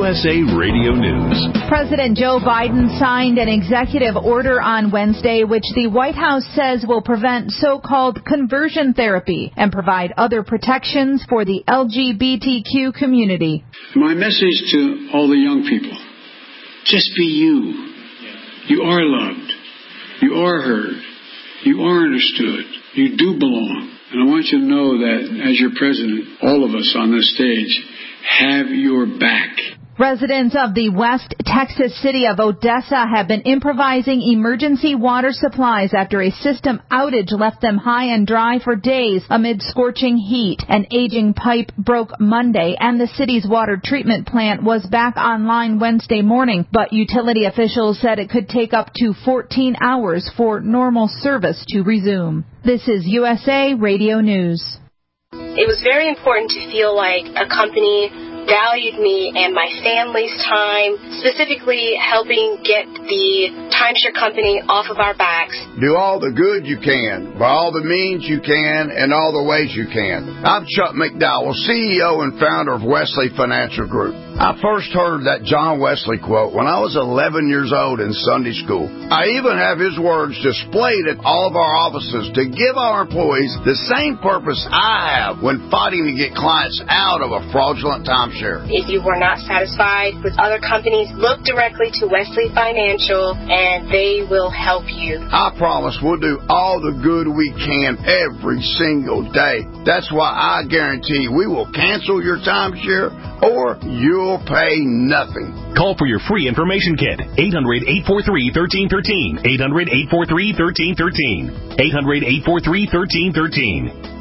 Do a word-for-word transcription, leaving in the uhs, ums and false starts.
S A Radio News. President Joe Biden signed an executive order on Wednesday which the White House says will prevent so-called conversion therapy and provide other protections for the L G B T Q community. My message to all the young people, just be you. You are loved. You are heard. You are understood. You do belong. And I want you to know that as your president, all of us on this stage have your back. Residents of the West Texas city of Odessa have been improvising emergency water supplies after a system outage left them high and dry for days amid scorching heat. An aging pipe broke Monday, and the city's water treatment plant was back online Wednesday morning, but utility officials said it could take up to fourteen hours for normal service to resume. This is U S A Radio News. It was very important to feel like a company valued me and my family's time, specifically helping get the timeshare company off of our backs. Do all the good you can, by all the means you can, and all the ways you can. I'm Chuck McDowell, C E O and founder of Wesley Financial Group. I first heard that John Wesley quote when I was eleven years old in Sunday school. I even have his words displayed at all of our offices to give our employees the same purpose I have when fighting to get clients out of a fraudulent timeshare. If you were not satisfied with other companies, look directly to Wesley Financial and they will help you. I promise we'll do all the good we can every single day. That's why I guarantee we will cancel your timeshare or you'll pay nothing. Call for your free information kit. eight hundred, eight four three, one three one three. eight hundred, eight four three, one three one three. eight hundred, eight four three, one three one three.